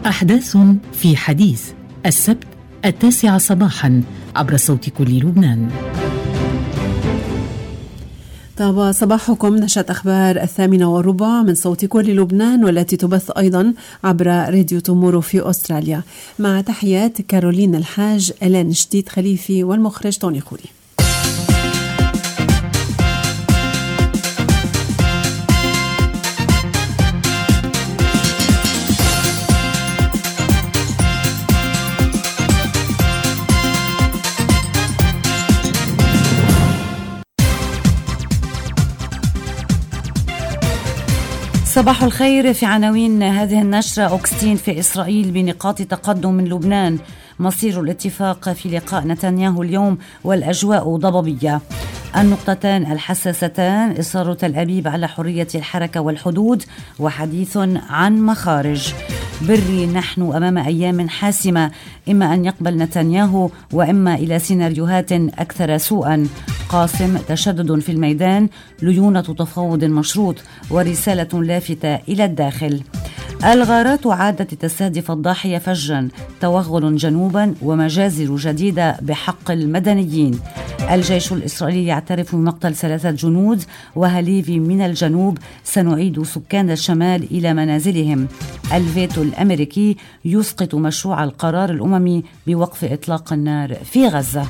أحداث في حديث السبت 9 صباحا عبر صوت كل لبنان. طاب صباحكم. نشرة أخبار 8:15 من صوت كل لبنان، والتي تبث أيضا عبر راديو تومورو في أستراليا، مع تحيات كارولين الحاج، إلين شديد خليفي، والمخرج توني خوري. صباح الخير. في عناوين هذه النشرة: أوغستين في إسرائيل بنقاط تقدم من لبنان، مصير الاتفاق في لقاء نتنياهو اليوم والأجواء ضبابية. النقطتان الحساستان: إصرار تل أبيب على حرية الحركة والحدود، وحديث عن مخارج. بري نحن أمام أيام حاسمة، إما أن يقبل نتنياهو وإما إلى سيناريوهات أكثر سوءا. قاسم: تشدد في الميدان، ليونة تفاوض مشروط، ورسالة لافتة إلى الداخل. الغارات عادت تستهدف الضاحية فجا، توغل جنوبا ومجازر جديدة بحق المدنيين. الجيش الإسرائيلي يعترف بمقتل 3 جنود، وهليفي من الجنوب: سنعيد سكان الشمال إلى منازلهم. الفيتو الأمريكي يسقط مشروع القرار الأممي بوقف إطلاق النار في غزة.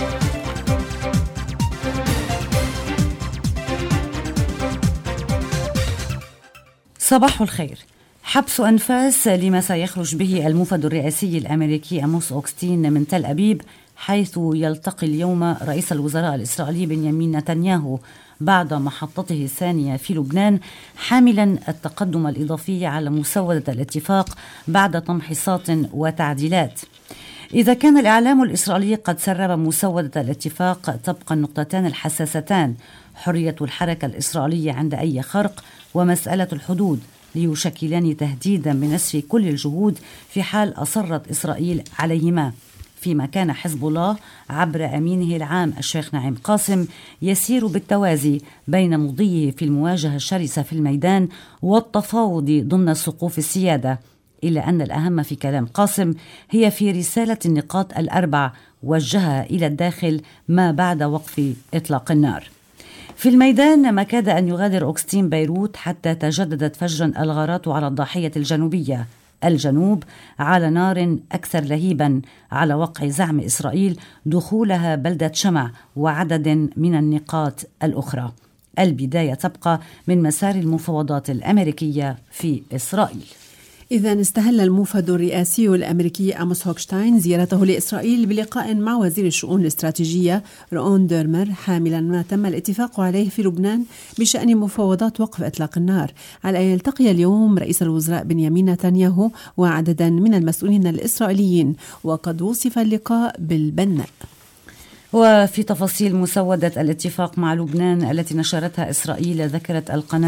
صباح الخير. حبس أنفاس لما سيخرج به الموفد الرئاسي الأمريكي أموس أوغستين من تل أبيب، حيث يلتقي اليوم رئيس الوزراء الإسرائيلي بنيامين نتنياهو بعد محطته الثانية في لبنان، حاملا التقدم الإضافي على مسودة الاتفاق بعد تمحيصات وتعديلات. إذا كان الإعلام الإسرائيلي قد سرب مسودة الاتفاق، تبقى النقطتان الحساستان: حرية الحركة الإسرائيلية عند أي خرق، ومسألة الحدود، ليشكلان تهديدا بنسف كل الجهود في حال أصرت إسرائيل عليهما. فيما كان حزب الله عبر أمينه العام الشيخ نعيم قاسم يسير بالتوازي بين مضيه في المواجهة الشرسة في الميدان والتفاوض ضمن صقوف السيادة، إلا أن الأهم في كلام قاسم هي في رسالة النقاط الأربع وجهها إلى الداخل ما بعد وقف إطلاق النار. في الميدان ما كاد أن يغادر أوغستين بيروت حتى تجددت فجرا الغارات على الضاحية الجنوبية. الجنوب على نار أكثر لهيبا على وقع زعم إسرائيل دخولها بلدة شمع وعدد من النقاط الأخرى. البداية تبقى من مسار المفاوضات الأمريكية في إسرائيل. إذا استهل الموفد الرئاسي الأمريكي أموس هوكشتاين زيارته لإسرائيل بلقاء مع وزير الشؤون الاستراتيجية رون ديرمر، حاملا ما تم الاتفاق عليه في لبنان بشأن مفاوضات وقف إطلاق النار، على أن يلتقي اليوم رئيس الوزراء بنيامين نتنياهو وعددا من المسؤولين الإسرائيليين، وقد وصف اللقاء بالبناء. وفي تفاصيل مسودة الاتفاق مع لبنان التي نشرتها إسرائيل، ذكرت القناة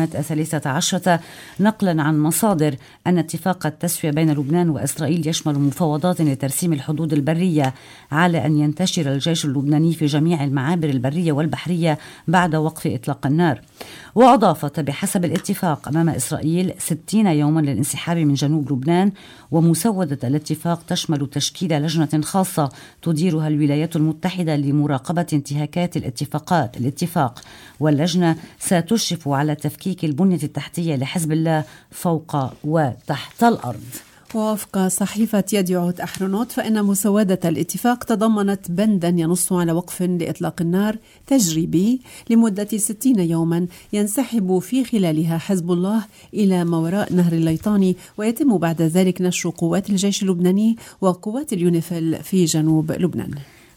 13 نقلا عن مصادر أن اتفاق التسوية بين لبنان وإسرائيل يشمل مفاوضات لترسيم الحدود البرية، على أن ينتشر الجيش اللبناني في جميع المعابر البرية والبحرية بعد وقف إطلاق النار. وأضافت: بحسب الاتفاق أمام إسرائيل 60 يوما للانسحاب من جنوب لبنان، ومسودة الاتفاق تشمل تشكيل لجنة خاصة تديرها الولايات المتحدة لمراقبة انتهاكات الاتفاق، واللجنة ستشرف على تفكيك البنية التحتية لحزب الله فوق وتحت الأرض. ووفق صحيفة يديعوت أحرنوت، فإن مسودة الاتفاق تضمنت بندا ينص على وقف لإطلاق النار تجريبي لمدة 60 يوما ينسحب في خلالها حزب الله إلى ما وراء نهر الليطاني، ويتم بعد ذلك نشر قوات الجيش اللبناني وقوات اليونيفيل في جنوب لبنان.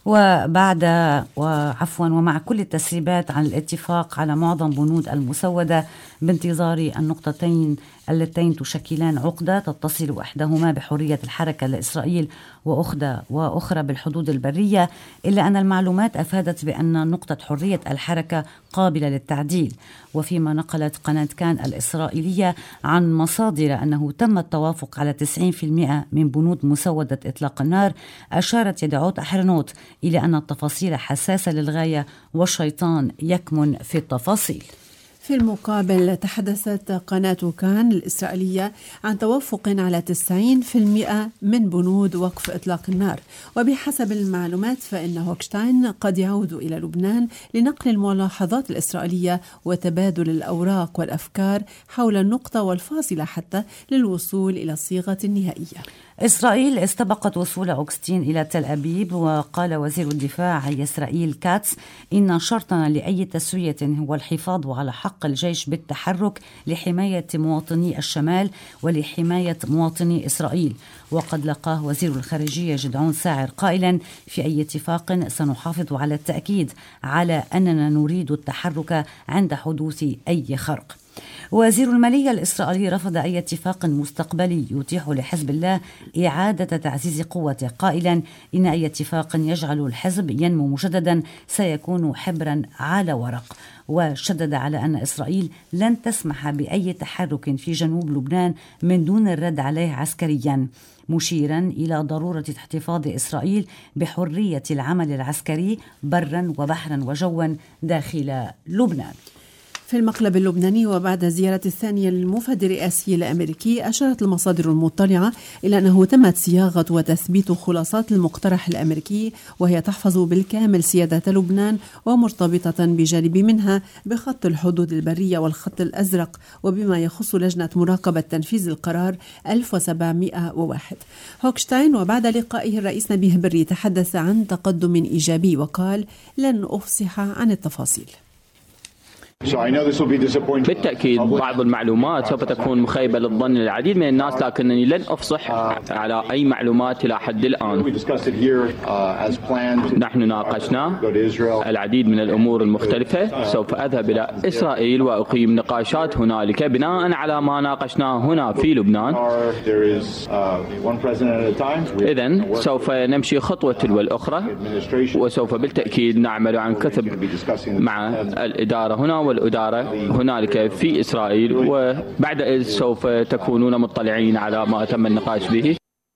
ومع كل التسريبات عن الاتفاق على معظم بنود المسودة، بانتظار النقطتين اللتين تشكلان عقدة تتصل إحداهما بحرية الحركة لإسرائيل وأخرى بالحدود البرية، إلا أن المعلومات أفادت بأن نقطة حرية الحركة قابلة للتعديل. وفيما نقلت قناة كان الإسرائيلية عن مصادر أنه تم التوافق على 90% من بنود مسودة إطلاق النار، أشارت يديعوت أحرنوت إلى أن التفاصيل حساسة للغاية والشيطان يكمن في التفاصيل. في المقابل تحدثت قناة كان الإسرائيلية عن توافق على 90% من بنود وقف إطلاق النار. وبحسب المعلومات فإن هوكشتاين قد يعود إلى لبنان لنقل الملاحظات الإسرائيلية وتبادل الأوراق والأفكار حول النقطة والفاصلة حتى للوصول إلى الصيغة النهائية. إسرائيل استبقت وصول أوغسطين إلى تل أبيب، وقال وزير الدفاع إسرائيل كاتس إن شرطنا لأي تسوية هو الحفاظ على حق الجيش بالتحرك لحماية مواطني الشمال ولحماية مواطني إسرائيل. وقد لقاه وزير الخارجية جدعون ساعر قائلا في أي اتفاق سنحافظ على التأكيد على أننا نريد التحرك عند حدوث أي خرق. وزير المالية الإسرائيلي رفض أي اتفاق مستقبلي يتيح لحزب الله إعادة تعزيز قوته، قائلا إن أي اتفاق يجعل الحزب ينمو مجددا سيكون حبرا على ورق. وشدد على أن إسرائيل لن تسمح بأي تحرك في جنوب لبنان من دون الرد عليه عسكريا، مشيرا إلى ضرورة احتفاظ إسرائيل بحرية العمل العسكري برا وبحرا وجوا داخل لبنان. في المقلب اللبناني وبعد زيارة الثانية للمفد الرئاسي الأمريكي، أشارت المصادر المطلعة إلى أنه تمت صياغة وتثبيت خلاصات المقترح الأمريكي، وهي تحفظ بالكامل سيادة لبنان ومرتبطة بجانب منها بخط الحدود البرية والخط الأزرق، وبما يخص لجنة مراقبة تنفيذ القرار 1701. هوكشتاين وبعد لقائه الرئيس نبيه بري تحدث عن تقدم إيجابي وقال لن أفصح عن التفاصيل. بالتأكيد بعض المعلومات سوف تكون مخيبة للظن للعديد من الناس، لكنني لن أفصح على أي معلومات إلى حد الآن. نحن ناقشنا العديد من الأمور المختلفة. سوف أذهب إلى إسرائيل وأقيم نقاشات هنالك بناء على ما ناقشناه هنا في لبنان. إذن سوف نمشي خطوة تلو الأخرى، وسوف بالتأكيد نعمل عن كثب مع الإدارة هنا والإدارة هنالك في إسرائيل، وبعد إذ سوف تكونون مطلعين على ما تم النقاش به.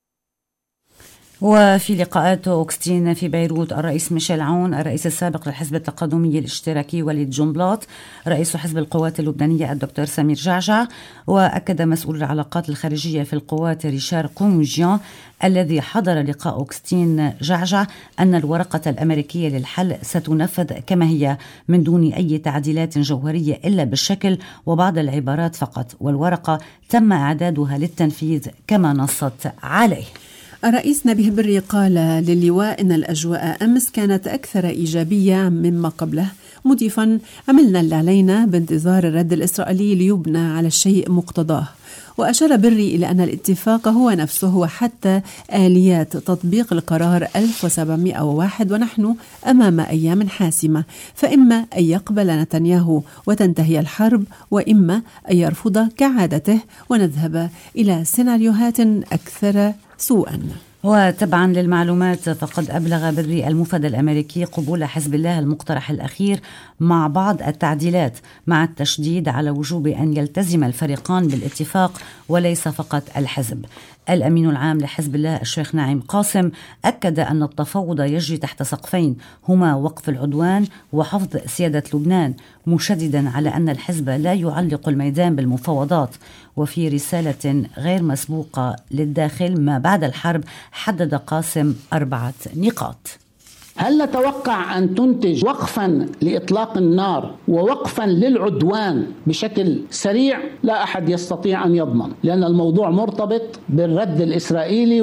وفي لقاءات أوغسطين في بيروت، الرئيس ميشيل عون، الرئيس السابق للحزب التقدمي الاشتراكي وليد جنبلاط، رئيس حزب القوات اللبنانية الدكتور سمير جعجع، وأكد مسؤول العلاقات الخارجية في القوات ريشار قوموجيان الذي حضر لقاء أوغسطين جعجع أن الورقة الأمريكية للحل ستنفذ كما هي من دون أي تعديلات جوهرية إلا بالشكل وبعض العبارات فقط، والورقة تم إعدادها للتنفيذ كما نصت عليه. الرئيس نبيه بري قال للواء إن الأجواء أمس كانت أكثر إيجابية مما قبله، مضيفا عملنا اللي علينا بانتظار الرد الإسرائيلي ليبنى على الشيء مقتضاه. وأشار بري إلى أن الاتفاق هو نفسه وحتى آليات تطبيق القرار 1701، ونحن أمام أيام حاسمة، فإما أن يقبل نتنياهو وتنتهي الحرب، وإما أن يرفض كعادته ونذهب إلى سيناريوهات أكثر سوءا. وتبعا للمعلومات فقد أبلغ بري المفد الأمريكي قبول حزب الله المقترح الأخير مع بعض التعديلات، مع التشديد على وجوب أن يلتزم الفريقان بالاتفاق وليس فقط الحزب. الأمين العام لحزب الله الشيخ ناعم قاسم أكد أن التفاوض يجري تحت سقفين هما وقف العدوان وحفظ سيادة لبنان، مشددا على أن الحزب لا يعلق الميدان بالمفاوضات. وفي رسالة غير مسبوقة للداخل ما بعد الحرب حدد قاسم 4 نقاط. هل نتوقع أن تنتج وقفا لإطلاق النار ووقفا للعدوان بشكل سريع؟ لا أحد يستطيع أن يضمن، لأن الموضوع مرتبط بالرد الإسرائيلي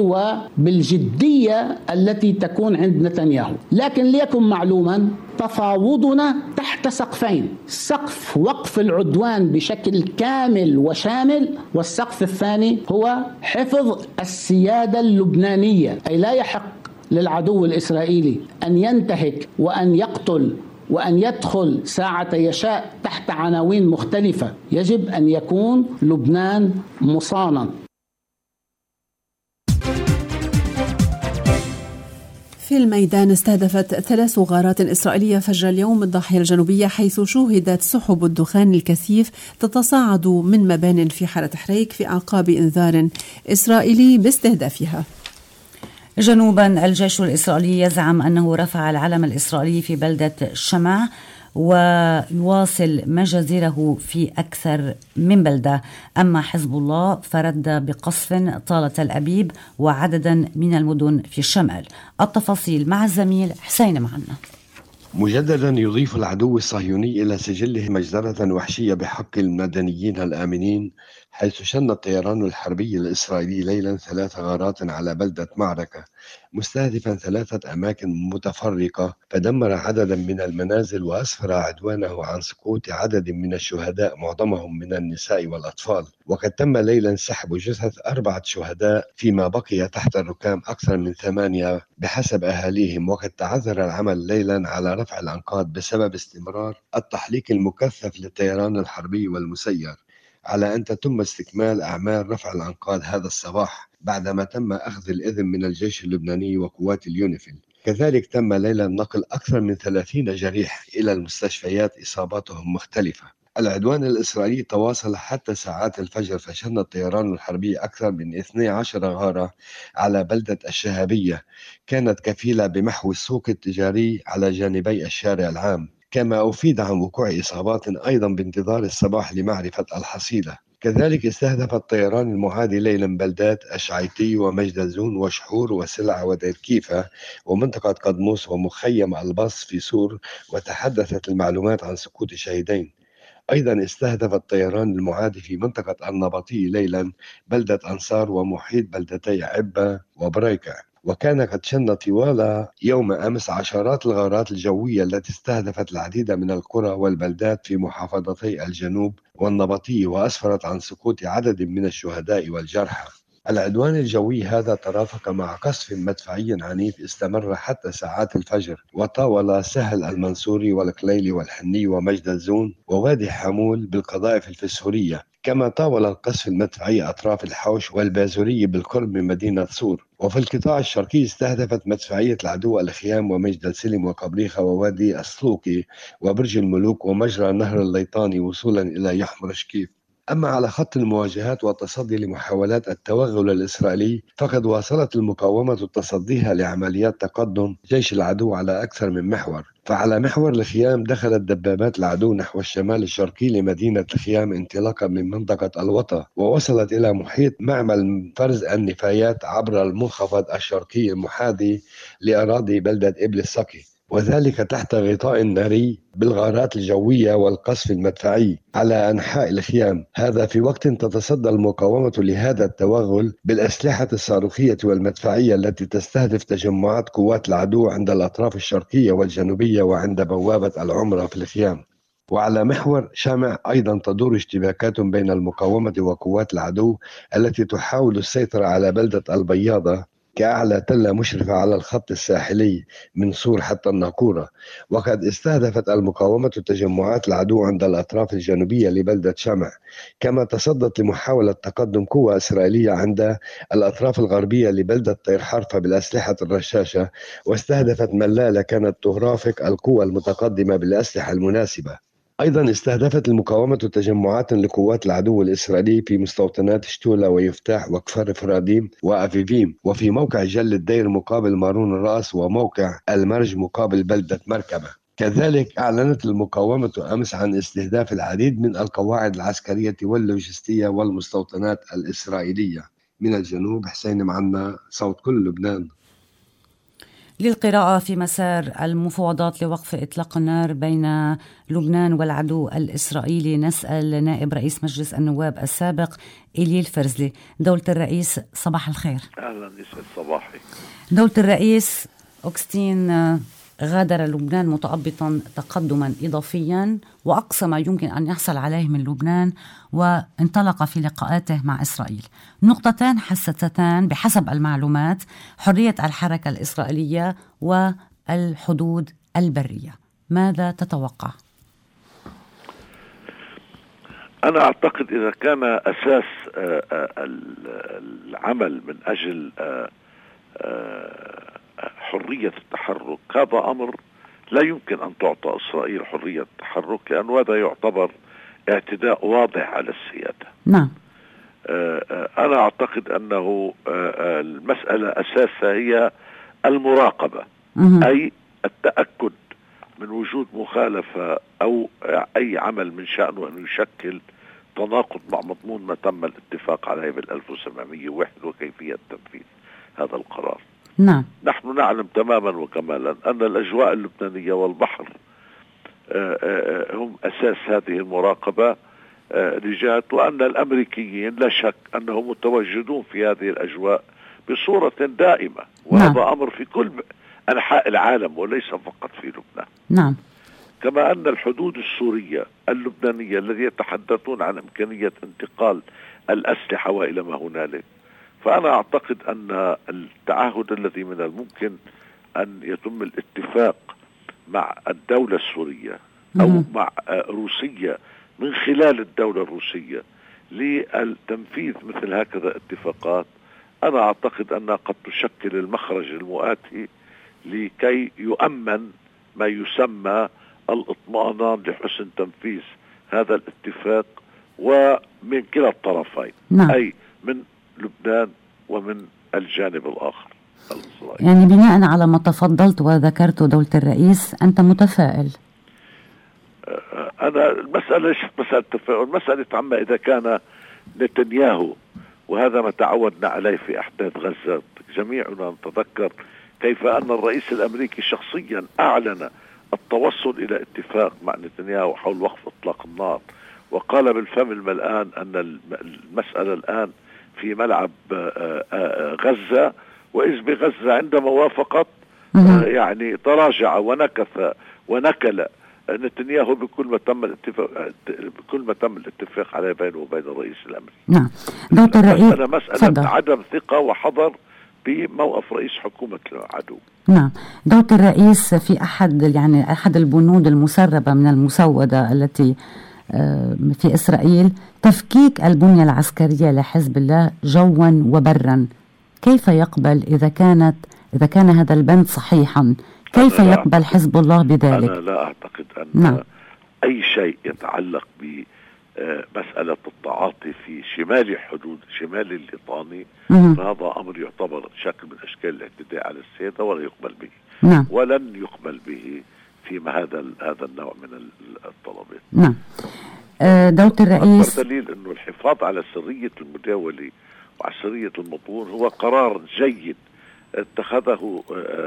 وبالجدية التي تكون عند نتنياهو. لكن ليكن معلوما، تفاوضنا تحت سقفين: سقف وقف العدوان بشكل كامل وشامل، والسقف الثاني هو حفظ السيادة اللبنانية. أي لا يحق للعدو الإسرائيلي أن ينتهك وأن يقتل وأن يدخل ساعة يشاء تحت عناوين مختلفة. يجب أن يكون لبنان مصانا. في الميدان استهدفت 3 غارات إسرائيلية فجر اليوم الضاحية الجنوبية، حيث شوهدت سحب الدخان الكثيف تتصاعد من مبان في حارة حريك في أعقاب إنذار إسرائيلي باستهدافها. جنوبا، الجيش الإسرائيلي يزعم أنه رفع العلم الإسرائيلي في بلدة شمع، ويواصل مجازره في أكثر من بلدة. أما حزب الله فرد بقصف طال تل أبيب وعددا من المدن في الشمال. التفاصيل مع الزميل حسين معنا. مجددا يضيف العدو الصهيوني إلى سجله مجزرة وحشية بحق المدنيين الآمنين، حيث شن الطيران الحربي الإسرائيلي ليلا 3 غارات على بلدة معركة مستهدفا 3 أماكن متفرقة، فدمر عددا من المنازل وأسفر عدوانه عن سقوط عدد من الشهداء معظمهم من النساء والأطفال. وقد تم ليلا سحب جثث 4 شهداء فيما بقي تحت الركام أكثر من 8 بحسب أهاليهم. وقد تعذر العمل ليلا على رفع الأنقاض بسبب استمرار التحليق المكثف للطيران الحربي والمسير، على أن تتم استكمال أعمال رفع الأنقاض هذا الصباح بعدما تم أخذ الإذن من الجيش اللبناني وقوات اليونيفيل. كذلك تم ليلا نقل أكثر من 30 جريح إلى المستشفيات إصاباتهم مختلفة. العدوان الإسرائيلي تواصل حتى ساعات الفجر، فشن الطيران الحربي أكثر من 12 غارة على بلدة الشهابية كانت كفيلة بمحو السوق التجاري على جانبي الشارع العام، كما أفيد عن وقوع إصابات أيضا بانتظار الصباح لمعرفة الحصيلة. كذلك استهدف الطيران المعادي ليلا بلدات أشعيتي ومجدزون وشحور وسلع ودير كيفة ومنطقة قدموس ومخيم الباص في سور، وتحدثت المعلومات عن سقوط شهيدين. أيضا استهدف الطيران المعادي في منطقة النبطي ليلا بلدة أنصار ومحيط بلدتي عبة وبريكة. وكان قد شن طوال يوم أمس عشرات الغارات الجوية التي استهدفت العديد من القرى والبلدات في محافظتي الجنوب والنبطي، وأسفرت عن سقوط عدد من الشهداء والجرحى. العدوان الجوي هذا ترافق مع قصف مدفعي عنيف استمر حتى ساعات الفجر، وطاول سهل المنصوري والقليلي والحني ومجدزون ووادي حمول بالقذائف الفسفورية، كما طاول القصف المدفعي أطراف الحوش والبازوري بالقرب من مدينة صور. وفي القطاع الشرقي استهدفت مدفعية العدو الخيام ومجد السلم وقبريخة ووادي السلوكي وبرج الملوك ومجرى نهر الليطاني وصولا إلى يحمر شكيف. أما على خط المواجهات والتصدي لمحاولات التوغل الإسرائيلي، فقد واصلت المقاومة تصديها لعمليات تقدم جيش العدو على أكثر من محور. فعلى محور الخيام دخلت دبابات العدو نحو الشمال الشرقي لمدينة الخيام انطلاقا من منطقة الوطا، ووصلت إلى محيط معمل فرز النفايات عبر المنخفض الشرقي المحاذي لأراضي بلدة إبل السقي، وذلك تحت غطاء ناري بالغارات الجوية والقصف المدفعي على أنحاء الخيام. هذا في وقت تتصدى المقاومة لهذا التوغل بالأسلحة الصاروخية والمدفعية التي تستهدف تجمعات قوات العدو عند الأطراف الشرقية والجنوبية وعند بوابة العمرة في الخيام. وعلى محور شامع أيضا تدور اشتباكات بين المقاومة وقوات العدو التي تحاول السيطرة على بلدة البياضة كأعلى تلة مشرفة على الخط الساحلي من صور حتى الناقورة. وقد استهدفت المقاومة تجمعات العدو عند الأطراف الجنوبية لبلدة شمع، كما تصدت لمحاولة تقدم قوة إسرائيلية عند الأطراف الغربية لبلدة طير حرفة بالأسلحة الرشاشة، واستهدفت ملالة كانت ترافق القوة المتقدمة بالأسلحة المناسبة. أيضا استهدفت المقاومة تجمعات لقوات العدو الإسرائيلي في مستوطنات شتولة ويفتاح وكفر فراديم وأفيفيم، وفي موقع جل الدير مقابل مارون الرأس، وموقع المرج مقابل بلدة مركبة. كذلك أعلنت المقاومة أمس عن استهداف العديد من القواعد العسكرية واللوجستية والمستوطنات الإسرائيلية. من الجنوب حسين معنا، صوت كل لبنان. للقراءة في مسار المفاوضات لوقف إطلاق النار بين لبنان والعدو الإسرائيلي، نسأل نائب رئيس مجلس النواب السابق إليل فرزلي. دولة الرئيس صباح الخير. أهلا، يسعد صباحي. دولة الرئيس أوغسطين غادر لبنان متأبطا تقدما إضافيا وأقصى ما يمكن أن يحصل عليه من لبنان، وانطلق في لقاءاته مع إسرائيل. نقطتان حساستان بحسب المعلومات: حرية الحركة الإسرائيلية والحدود البرية. ماذا تتوقع؟ أنا أعتقد إذا كان أساس العمل من أجل حرية التحرك هذا أمر لا يمكن أن تعطى إسرائيل حرية التحرك، لأن هذا يعتبر اعتداء واضح على السيادة. نعم. أنا أعتقد أنه المسألة أساسها هي المراقبة، أي التأكد من وجود مخالفة أو أي عمل من شأنه أن يشكل تناقض مع مضمون ما تم الاتفاق عليه بال1701 وكيفية تنفيذ هذا القرار. نعم. نحن نعلم تماما وكمالا أن الأجواء اللبنانية والبحر هم أساس هذه المراقبة رجات، وأن الأمريكيين لا شك أنهم متواجدون في هذه الأجواء بصورة دائمة، وهذا أمر في كل أنحاء العالم وليس فقط في لبنان. نعم. كما أن الحدود السورية اللبنانية الذي يتحدثون عن إمكانية انتقال الأسلحة وإلى ما هنالك، فأنا أعتقد أن التعهد الذي من الممكن أن يتم الاتفاق مع الدولة السورية أو مع روسيا من خلال الدولة الروسية للتنفيذ مثل هكذا اتفاقات، أنا أعتقد أنها قد تشكل المخرج المؤاتي لكي يؤمن ما يسمى الاطمئنان لحسن تنفيذ هذا الاتفاق ومن كلا الطرفين. نعم. أي من لبنان ومن الجانب الآخر الإسرائيلي. يعني بناء على ما تفضلت وذكرت دولة الرئيس، أنت متفائل؟ أنا المسألة ليست مسألة تفاؤل، مسألة عما إذا كان نتنياهو، وهذا ما تعودنا عليه في أحداث غزة، جميعنا نتذكر كيف أن الرئيس الأمريكي شخصيا أعلن التوصل إلى اتفاق مع نتنياهو حول وقف إطلاق النار، وقال بالفم الملآن أن المسألة الآن في ملعب غزة، وإذ بغزة عندما وافقت يعني تراجع ونكث ونكل نتنياهو بكل ما تم الاتفاق عليه بينه وبين الرئيس الأمريكي. نعم. دكتور الرئيس، مسألة عدم ثقة وحذر بموقف رئيس حكومة العدو. نعم. دكتور الرئيس، في أحد البنود المسربة من المسودة التي في إسرائيل تفكيك البنية العسكرية لحزب الله جوا وبرا، كيف يقبل إذا كان هذا البند صحيحا؟ كيف يقبل حزب الله بذلك؟ أنا لا أعتقد أن أي شيء يتعلق بمسألة التعاطي في شمال الليطاني فهذا أمر يعتبر شكل من أشكال الاعتداء على السيادة ولا يقبل به. نعم. ولن يقبل به فيما هذا النوع من الطلبات. نعم. دكتور الرئيس، دليل أنه الحفاظ على سرية المداولة وعلى سرية المضمون هو قرار جيد اتخذته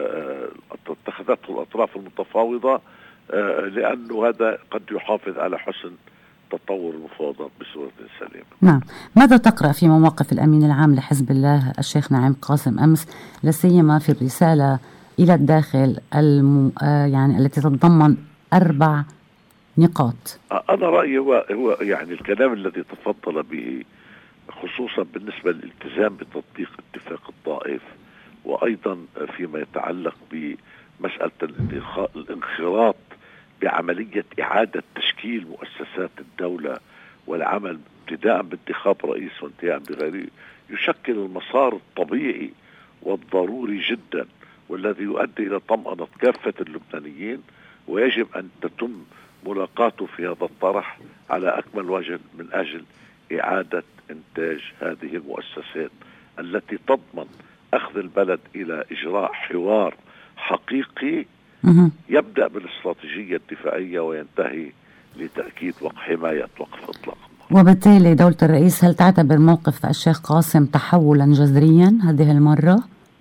الأطراف المتفاوضة، لأنه هذا قد يحافظ على حسن تطور المفاوضات بصورة سليمة. نعم. ماذا تقرأ في مواقف الأمين العام لحزب الله الشيخ نعيم قاسم أمس، لاسيما في الرسالة إلى الداخل يعني التي تتضمن 4 نقاط؟ أنا رأيي هو يعني الكلام الذي تفضل به، خصوصا بالنسبة للالتزام بتطبيق اتفاق الطائف، وأيضا فيما يتعلق بمسألة الانخراط بعملية إعادة تشكيل مؤسسات الدولة والعمل ابتداء بانتخاب رئيس وانتهاء بغيره، يشكل المسار الطبيعي والضروري جدا والذي يؤدي إلى طمأنة كافة اللبنانيين، ويجب أن تتم ملاقاته في هذا الطرح على أكمل وجه من أجل إعادة إنتاج هذه المؤسسات التي تضمن أخذ البلد إلى إجراء حوار حقيقي يبدأ بالاستراتيجية الدفاعية وينتهي لتأكيد حماية وقف إطلاق النار. وبالتالي دولة الرئيس، هل تعتبر موقف الشيخ قاسم تحولا جذريا هذه المرة؟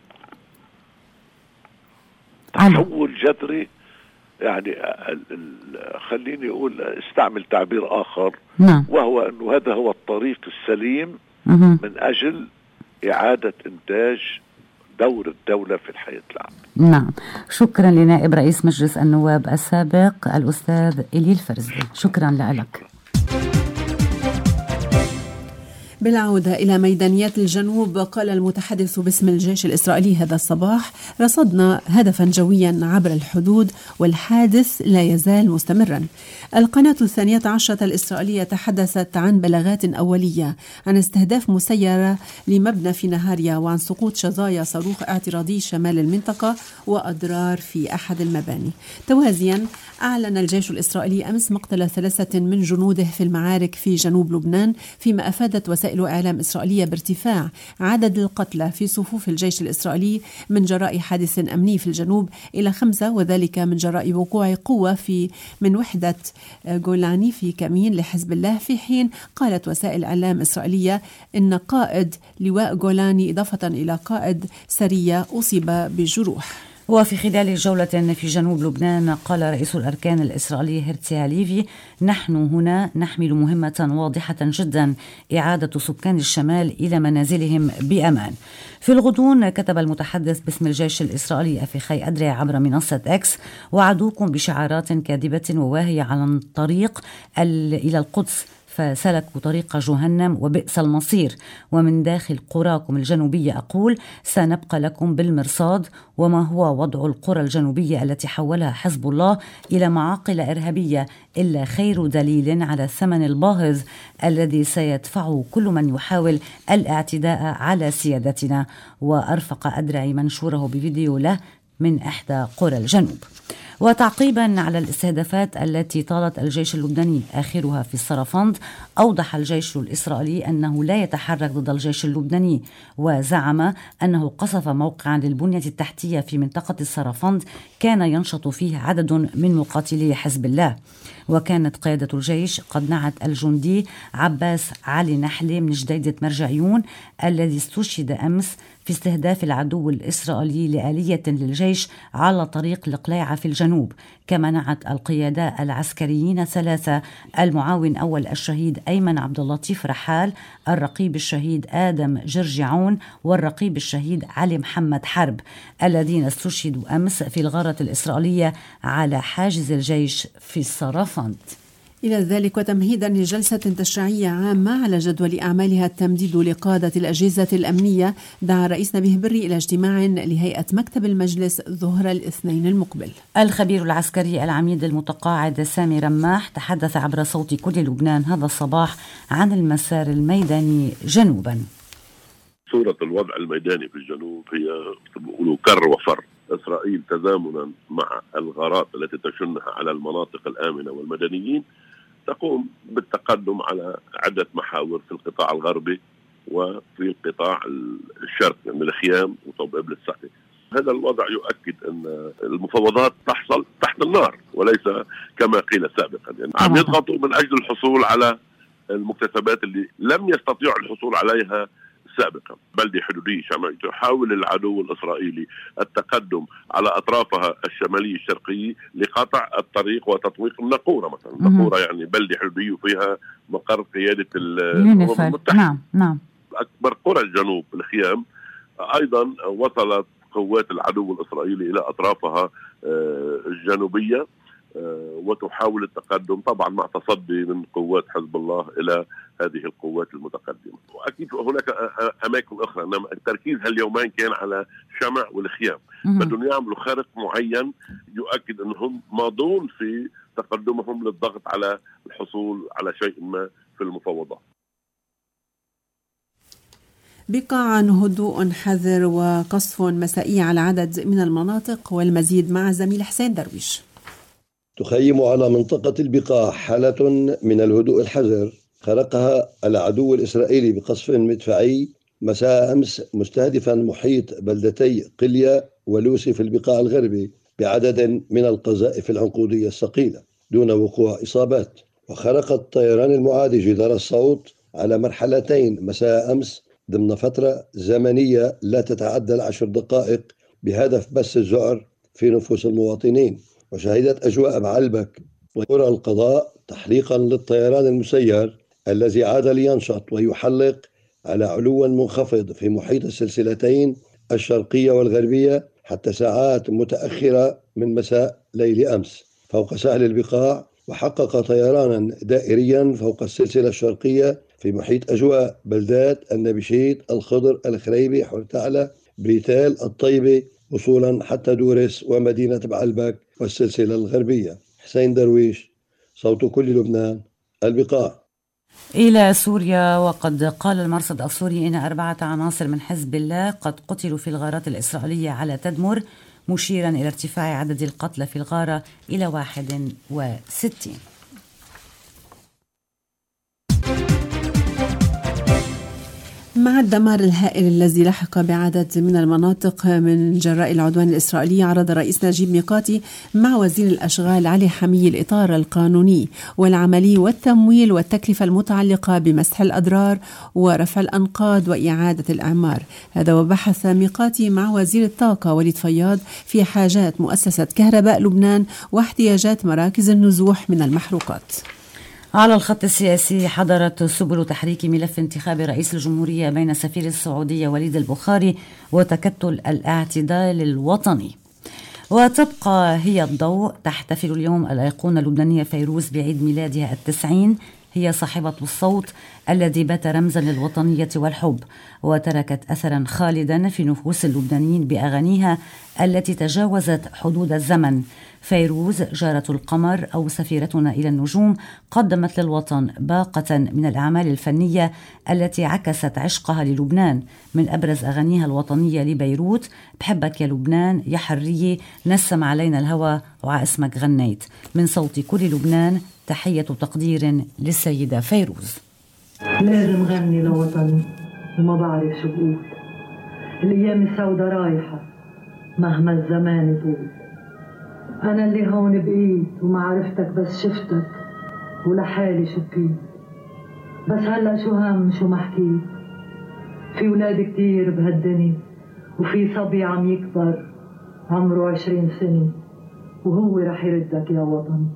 تحول جذري يعني خليني أقول استعمل تعبير آخر. نعم. وهو أنه هذا هو الطريق السليم من أجل إعادة إنتاج دور الدولة في الحياة العامة. نعم. شكرا لنائب رئيس مجلس النواب السابق الأستاذ إلي الفرزي، شكرا لك. بالعودة إلى ميدانيات الجنوب، قال المتحدث باسم الجيش الإسرائيلي هذا الصباح: رصدنا هدفا جويا عبر الحدود والحادث لا يزال مستمرا. القناة 12 الإسرائيلية تحدثت عن بلاغات أولية عن استهداف مسيرة لمبنى في نهاريا وعن سقوط شظايا صاروخ اعتراضي شمال المنطقة وأضرار في أحد المباني. توازيا أعلن الجيش الإسرائيلي أمس مقتل 3 من جنوده في المعارك في جنوب لبنان، فيما أفادت وسائل وسائل إعلام إسرائيلية بارتفاع عدد القتلى في صفوف الجيش الإسرائيلي من جراء حادث أمني في الجنوب إلى 5، وذلك من جراء وقوع قوة من وحدة جولاني في كمين لحزب الله، في حين قالت وسائل إعلام إسرائيلية إن قائد لواء جولاني إضافة إلى قائد سرية أصيب بجروح. وفي خلال جولة في جنوب لبنان قال رئيس الأركان الإسرائيلي هيرتزي هاليفي: نحن هنا نحمل مهمة واضحة جدا، إعادة سكان الشمال إلى منازلهم بأمان. في الغضون كتب المتحدث باسم الجيش الإسرائيلي أفيخاي أدري عبر منصة إكس: وعدوكم بشعارات كاذبة وواهية على الطريق إلى القدس، فسلكوا طريق جهنم وبئس المصير، ومن داخل قراكم الجنوبية أقول سنبقى لكم بالمرصاد. وما هو وضع القرى الجنوبية التي حولها حزب الله إلى معاقل إرهابية إلا خير دليل على الثمن الباهظ الذي سيدفعه كل من يحاول الاعتداء على سيادتنا. وأرفق أدرعي منشوره بفيديو له من إحدى قرى الجنوب. وتعقيبا على الاستهدافات التي طالت الجيش اللبناني آخرها في الصرفند، أوضح الجيش الإسرائيلي أنه لا يتحرك ضد الجيش اللبناني، وزعم أنه قصف موقعا للبنية التحتية في منطقة الصرفند كان ينشط فيه عدد من مقاتلي حزب الله. وكانت قيادة الجيش قد نعت الجندي عباس علي نحلي من جديدة مرجعيون الذي استشهد أمس في استهداف العدو الإسرائيلي لآلية للجيش على طريق القليعة في الجنوب. كما نعت القيادة العسكريين 3: المعاون أول الشهيد أيمن عبد اللطيف رحال، الرقيب الشهيد آدم جرجعون، والرقيب الشهيد علي محمد حرب، الذين استشهدوا أمس في الغارة الإسرائيلية على حاجز الجيش في الصرفند. إلى ذلك وتمهيدا لجلسة تشريعية عامة على جدول أعمالها التمديد لقادة الأجهزة الأمنية، دعا الرئيس نبيه بري إلى اجتماع لهيئة مكتب المجلس ظهر الاثنين المقبل. الخبير العسكري العميد المتقاعد سامي رماح تحدث عبر صوت كل لبنان هذا الصباح عن المسار الميداني جنوبا. صورة الوضع الميداني في الجنوب هي بيقولوا كر وفر. إسرائيل تزامنا مع الغارات التي تشنها على المناطق الآمنة والمدنيين تقوم بالتقدم على عدة محاور في القطاع الغربي وفي القطاع الشرقي من الخيام وطوب إبل السعدي. هذا الوضع يؤكد أن المفاوضات تحصل تحت النار وليس كما قيل سابقا، يعني عم يضغطوا من أجل الحصول على المكتسبات اللي لم يستطيعوا الحصول عليها سابقا. بلدة حدودية شمالية يحاول العدو الإسرائيلي التقدم على أطرافها الشمالية الشرقية لقطع الطريق وتطويق النقورة مثلا. النقورة يعني بلدة حدودية وفيها مقر قيادة الأمم المتحدة. نعم. أكبر قرى الجنوب الخيام أيضا وصلت قوات العدو الإسرائيلي إلى أطرافها الجنوبية وتحاول التقدم طبعا مع تصدي من قوات حزب الله إلى هذه القوات المتقدمة. وأكيد هناك أماكن أخرى، إنما التركيز هاليومين كان على شمع والخيام. بدهم يعملوا خارق معين يؤكد أنهم ماضون في تقدمهم للضغط على الحصول على شيء ما في المفاوضات. بقى عن هدوء حذر وقصف مسائي على عدد من المناطق، والمزيد مع زميل حسين درويش. تخيم على منطقة البقاع حالة من الهدوء الحذر خرقها العدو الإسرائيلي بقصف مدفعي مساء أمس مستهدفا محيط بلدتي قليا ولوسي في البقاع الغربي بعدد من القذائف العنقودية الثقيلة دون وقوع إصابات. وخرق الطيران المعادي جدار الصوت على مرحلتين مساء أمس ضمن فترة زمنية لا تتعدى 10 دقائق بهدف بث الذعر في نفوس المواطنين. وشهدت أجواء بعلبك وقرى القضاء تحليقا للطيران المسير الذي عاد لينشط ويحلق على علو منخفض في محيط السلسلتين الشرقية والغربية حتى ساعات متأخرة من مساء ليل أمس فوق ساحل البقاع. وحقق طيرانا دائريا فوق السلسلة الشرقية في محيط أجواء بلدات النبشيت، الخضر، الخريبي، حرتعلة، بريتال، الطيبة، وصولا حتى دورس ومدينة بعلبك والسلسلة الغربية. حسين درويش، صوت كل لبنان، البقاع. إلى سوريا، وقد قال المرصد السوري إن 4 عناصر من حزب الله قد قتلوا في الغارات الإسرائيلية على تدمر، مشيرا إلى ارتفاع عدد القتلى في الغارة إلى 61. مع الدمار الهائل الذي لحق بعدد من المناطق من جراء العدوان الإسرائيلي، عرض الرئيس نجيب ميقاتي مع وزير الأشغال علي حمي الإطار القانوني والعملي والتمويل والتكلفة المتعلقة بمسح الأضرار ورفع الأنقاض وإعادة الإعمار. هذا وبحث ميقاتي مع وزير الطاقة وليد فياض في حاجات مؤسسة كهرباء لبنان واحتياجات مراكز النزوح من المحروقات. على الخط السياسي، حضرت سبل تحريك ملف انتخاب رئيس الجمهورية بين سفير السعودية وليد البخاري وتكتل الاعتدال الوطني. وتبقى هي الضوء. تحتفل اليوم الأيقونة اللبنانية فيروز بعيد ميلادها 90. هي صاحبة الصوت الذي بات رمزا للوطنية والحب، وتركت أثرا خالدا في نفوس اللبنانيين بأغانيها التي تجاوزت حدود الزمن. فيروز جارة القمر أو سفيرتنا إلى النجوم قدمت للوطن باقة من الأعمال الفنية التي عكست عشقها للبنان. من أبرز أغانيها الوطنية لبيروت: بحبك يا لبنان، يا حرية، نسم علينا الهوى، وعاسمك غنيت. من صوت كل لبنان، تحية تقدير للسيدة فيروز. لازم غني لوطني وما بعرف شو بقول، الأيام السوداء رايحة مهما الزمان طول. أنا اللي هون بقيت وما عرفتك بس شفتك ولحالي شو بكيت، بس هلأ شو هم شو ما حكيت. في ولاد كتير بهالدنيا وفي صبي عم يكبر عمره 20 سنة وهو رح يردك يا وطني.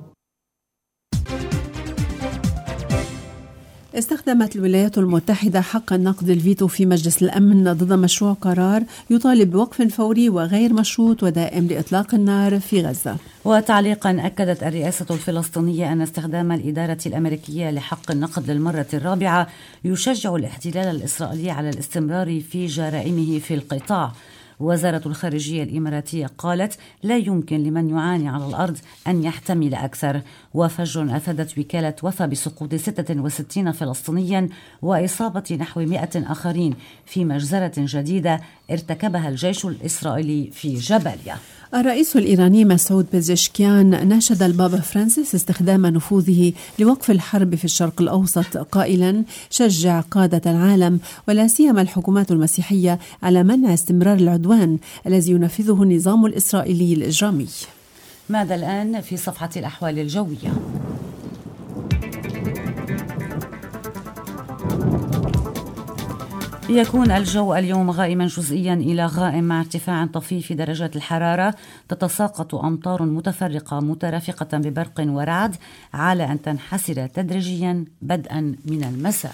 استخدمت الولايات المتحدة حق النقد الفيتو في مجلس الأمن ضد مشروع قرار يطالب بوقف فوري وغير مشروط ودائم لإطلاق النار في غزة. وتعليقا، أكدت الرئاسة الفلسطينية أن استخدام الإدارة الأمريكية لحق النقد للمرة الرابعة يشجع الاحتلال الإسرائيلي على الاستمرار في جرائمه في القطاع. وزارة الخارجية الإماراتية قالت: لا يمكن لمن يعاني على الأرض أن يحتمل أكثر. وفجر أفادت وكالة وفا بسقوط 66 فلسطينيا وإصابة نحو 100 آخرين في مجزرة جديدة ارتكبها الجيش الإسرائيلي في جباليا. الرئيس الإيراني مسعود بيزشكيان ناشد البابا فرانسيس استخدام نفوذه لوقف الحرب في الشرق الأوسط، قائلا: شجع قادة العالم ولا سيما الحكومات المسيحية على منع استمرار العدوان الذي ينفذه النظام الإسرائيلي الإجرامي. ماذا الآن في صفحة الأحوال الجوية؟ يكون الجو اليوم غائما جزئيا إلى غائم مع ارتفاع طفيف في درجات الحرارة. تتساقط أمطار متفرقة مترافقة ببرق ورعد على أن تنحسر تدريجيا بدءا من المساء.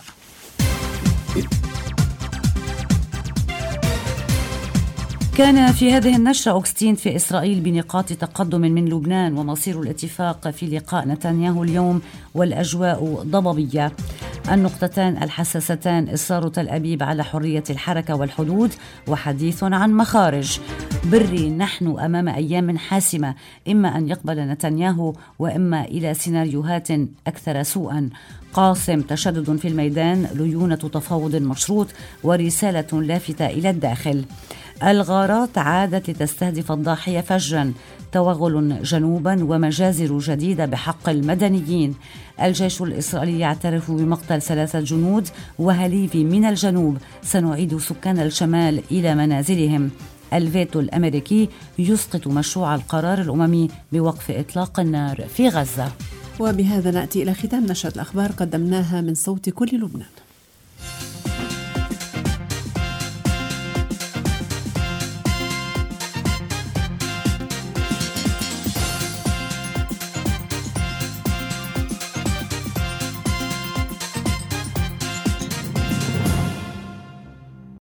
كان في هذه النشرة أوغستين في إسرائيل بنقاط تقدم من لبنان ومصير الاتفاق في لقاء نتنياهو اليوم والأجواء ضبابية. النقطتان الحساستان: إصرار تل أبيب على حرية الحركة والحدود وحديث عن مخارج. بري: نحن أمام أيام حاسمة، إما أن يقبل نتنياهو وإما إلى سيناريوهات أكثر سوءا. قاسم: تشدد في الميدان، ليونة تفاوض مشروط ورسالة لافتة إلى الداخل. الغارات عادت لتستهدف الضاحية فجرا، توغل جنوبا ومجازر جديدة بحق المدنيين. الجيش الإسرائيلي يعترف بمقتل 3 جنود وهليفي من الجنوب، سنعيد سكان الشمال إلى منازلهم. الفيتو الأمريكي يسقط مشروع القرار الأممي بوقف إطلاق النار في غزة. وبهذا نأتي إلى ختام نشرة الأخبار قدمناها من صوت كل لبنان.